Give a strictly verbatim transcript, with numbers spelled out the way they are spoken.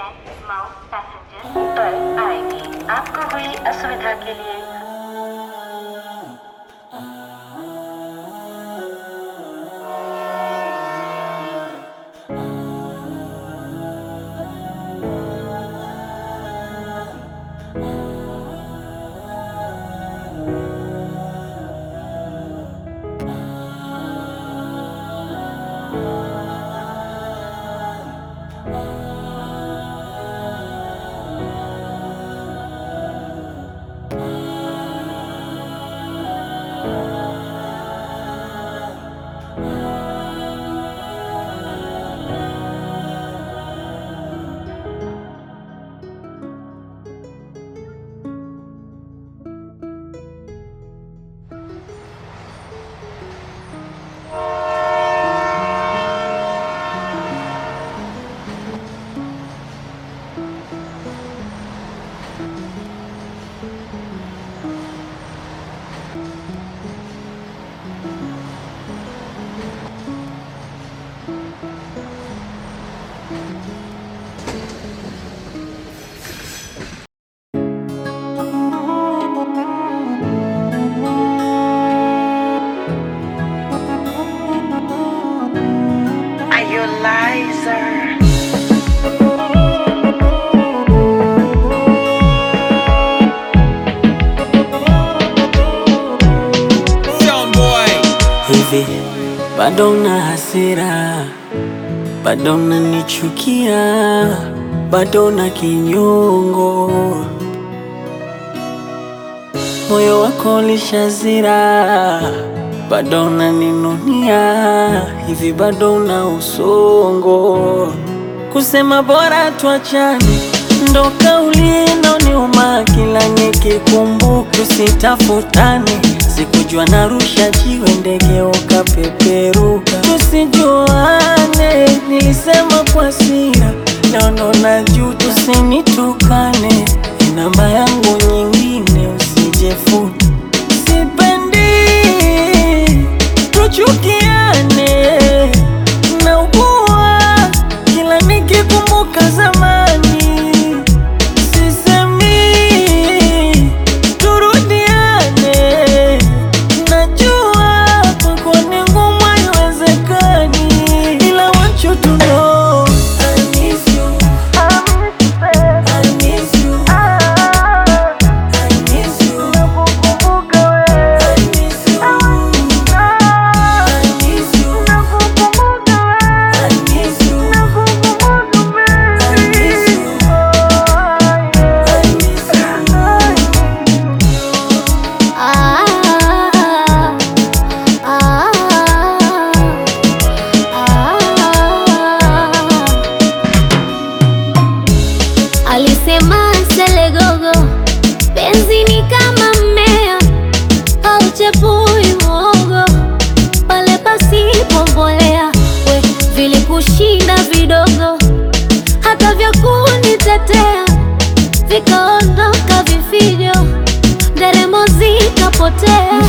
Mouth passenger पर आएगी। आपको हुई असुविधा के लिए hivi bado na hasira, bado unanichukia, bado na kinyongo, moyo wako ulishazira, bado unaninunia, hivi bado na usongo, kusema bora tuachane ndo kauli inoniuma, kila nikikumbuka tusitafutane, sikujua narusha jiwe ndege ukapeperuka, tusijuane, nilisema kwa hasira, leo naona juu, tusinitukane, namba yangu nyingine usijefute, sipendi tuchukiane, naugua kila nikikumbuka zamani, alisema selegogo, penzi ni kama mmea hauchepui mwogo, pale pasipo mbolea, we vilikushinda vidogo, hata vya kunitetea vikaondoka vifijo, nderemo zikapotea.